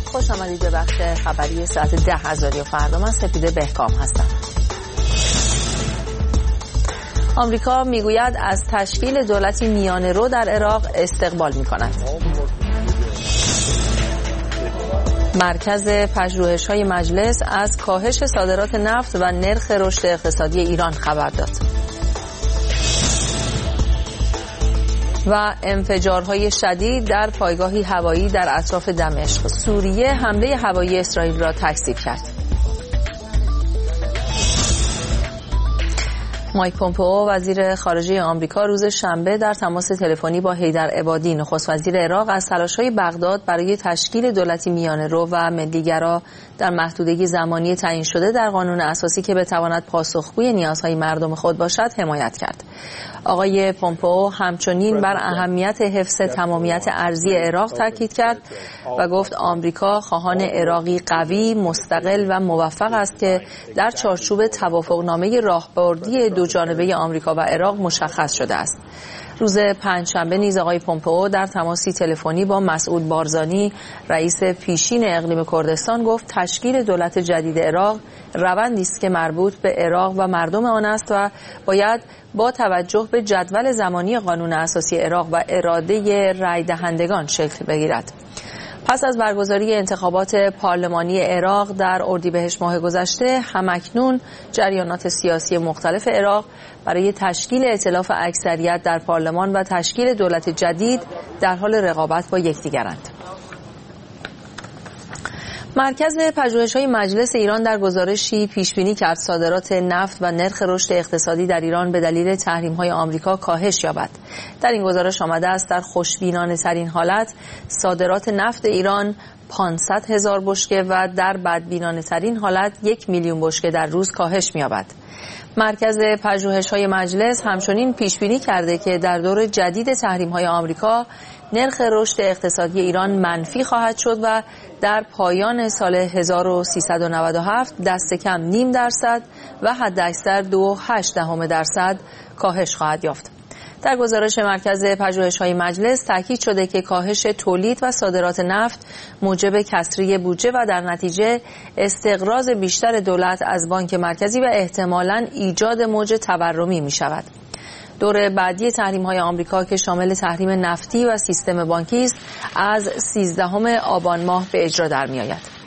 خوش آمدید به بخش خبری ساعت 10 از رادیو فردا. من سپیده بهکام هستم. آمریکا میگوید از تشکیل دولتی میانه رو در عراق استقبال می‌کند. مرکز پژوهش‌های مجلس از کاهش صادرات نفت و نرخ رشد اقتصادی ایران خبر داد. و انفجارهای شدید در پایگاهی هوایی در اطراف دمشق. سوریه حمله هوایی اسرائیل را تکذیب کرد. مایک پومپئو وزیر خارجه آمریکا روز شنبه در تماس تلفنی با حیدر عبادی نخست وزیر عراق از تلاش‌های بغداد برای تشکیل دولتی میانه‌رو و ملی‌گرا در محدوده زمانی تعیین شده در قانون اساسی که بتواند پاسخگوی نیازهای مردم خود باشد حمایت کرد. آقای پومپئو همچنین بر اهمیت حفظ تمامیت ارضی عراق تاکید کرد و گفت آمریکا خواهان عراقی قوی، مستقل و موفق است که در چارچوب توافقنامه راهبردی دو جانبه آمریکا و عراق مشخص شده است. روز پنجشنبه نیز آقای پومپئو در تماسی تلفنی با مسعود بارزانی رئیس پیشین اقلیم کردستان گفت تشکیل دولت جدید عراق روندی است که مربوط به عراق و مردم آن است و باید با توجه به جدول زمانی قانون اساسی عراق و اراده رای دهندگان شکل بگیرد. پس از برگزاری انتخابات پارلمانی عراق در اردیبهشت ماه گذشته، همکنون جریانات سیاسی مختلف عراق برای تشکیل ائتلاف اکثریت در پارلمان و تشکیل دولت جدید در حال رقابت با یکدیگرند. مرکز پژوهش‌های مجلس ایران در گزارشی پیش‌بینی کرد صادرات نفت و نرخ رشد اقتصادی در ایران به دلیل تحریم‌های آمریکا کاهش یابد. در این گزارش آمده است در خوشبینانه‌ترین حالت صادرات نفت ایران 500,000 بشکه و در بدبینانه‌ترین حالت 1,000,000 بشکه در روز کاهش می‌یابد. مرکز پژوهش‌های مجلس همچنین پیش‌بینی کرده که در دور جدید تحریم‌های آمریکا نرخ رشد اقتصادی ایران منفی خواهد شد و در پایان سال 1397 دست کم 0.5% و حداکثر 2.8% کاهش خواهد یافت. در گزارش مرکز پژوهش‌های مجلس تاکید شده که کاهش تولید و صادرات نفت موجب کسری بودجه و در نتیجه استقراض بیشتر دولت از بانک مرکزی و احتمالاً ایجاد موج تورمی می‌شود. دور بعدی تحریم‌های آمریکا که شامل تحریم نفتی و سیستم بانکی است از 13 آبان ماه به اجرا در می‌آید.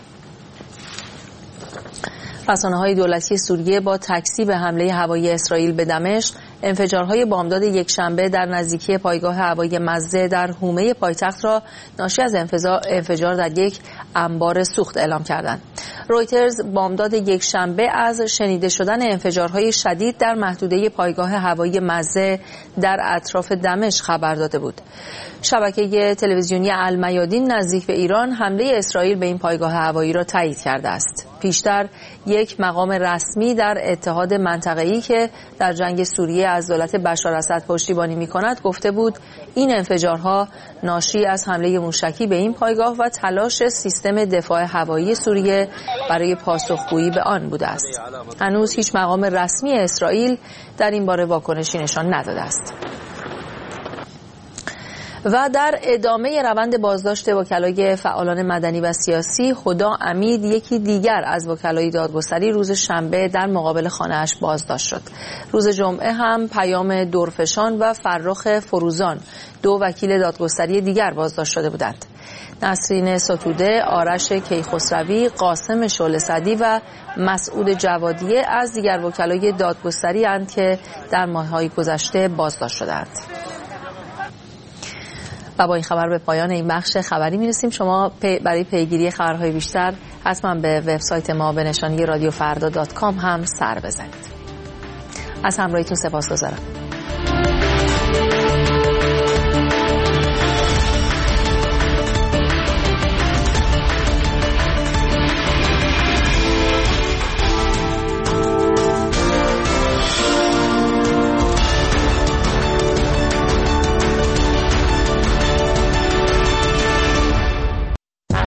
رسانه‌های دولتی سوریه با تکذیب حمله هوایی اسرائیل به دمشق، انفجارهای بامداد یکشنبه در نزدیکی پایگاه هوایی مزه در حومه پایتخت را ناشی از انفجار در یک انبار سوخت اعلام کردند. رویترز بامداد یکشنبه از شنیده شدن انفجارهای شدید در محدوده پایگاه هوایی مزه در اطراف دمشق خبر داده بود. شبکه تلویزیونی المیادین نزدیک به ایران حمله اسرائیل به این پایگاه هوایی را تایید کرده است. پیشتر یک مقام رسمی در اتحاد منطقه‌ای که در جنگ سوریه از دولت بشار اسد پشتیبانی می‌کند گفته بود این انفجارها ناشی از حمله موشکی به این پایگاه و تلاش سیستم دفاع هوایی سوریه برای پاسخگویی به آن بوده است. هنوز هیچ مقام رسمی اسرائیل در این باره واکنشی نشان نداده است. و در ادامه روند بازداشت وکلای فعالان مدنی و سیاسی، هدا امید یکی دیگر از وکلای دادگستری روز شنبه در مقابل خانه‌اش بازداشت شد. روز جمعه هم پیام دورفشان و فرخ فروزان دو وکیل دادگستری دیگر بازداشت شده بودند. نسرین ستوده، آرش کیخسروی، قاسم شعله صدی و مسعود جوادیه از دیگر وکلای دادگستری اند که در ماه‌های گذشته بازداشت شدند. و با این خبر به پایان این بخش خبری میرسیم. شما برای پیگیری خبرهای بیشتر حتما به وبسایت ما به نشانی رادیوفردا.com هم سر بزنید. از همراهیتون سپاسگزارم.